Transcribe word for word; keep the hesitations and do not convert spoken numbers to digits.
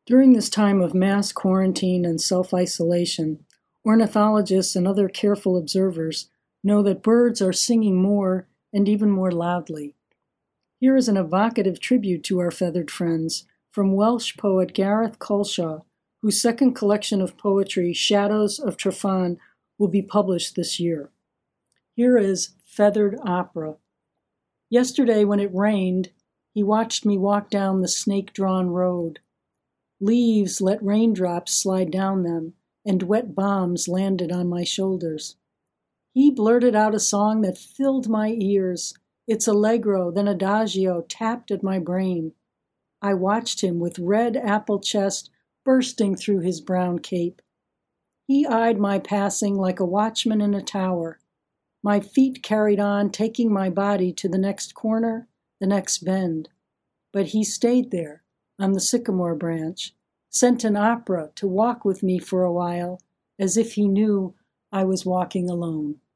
During this time of mass quarantine and self-isolation, ornithologists and other careful observers know that birds are singing more and even more loudly. Here is an evocative tribute to our feathered friends from Welsh poet Gareth Colshaw, whose second collection of poetry, Shadows of Tryfan, will be published this year. Here is Feathered Opera. Yesterday when it rained, he watched me walk down the snake-drawn road. Leaves let raindrops slide down them, and wet bombs landed on my shoulders. He blurted out a song that filled my ears. Its allegro, then adagio, tapped at my brain. I watched him with red apple chest bursting through his brown cape. He eyed my passing like a watchman in a tower. My feet carried on, taking my body to the next corner, the next bend. But he stayed there, on the sycamore branch, sent an opera to walk with me for a while, as if he knew I was walking alone.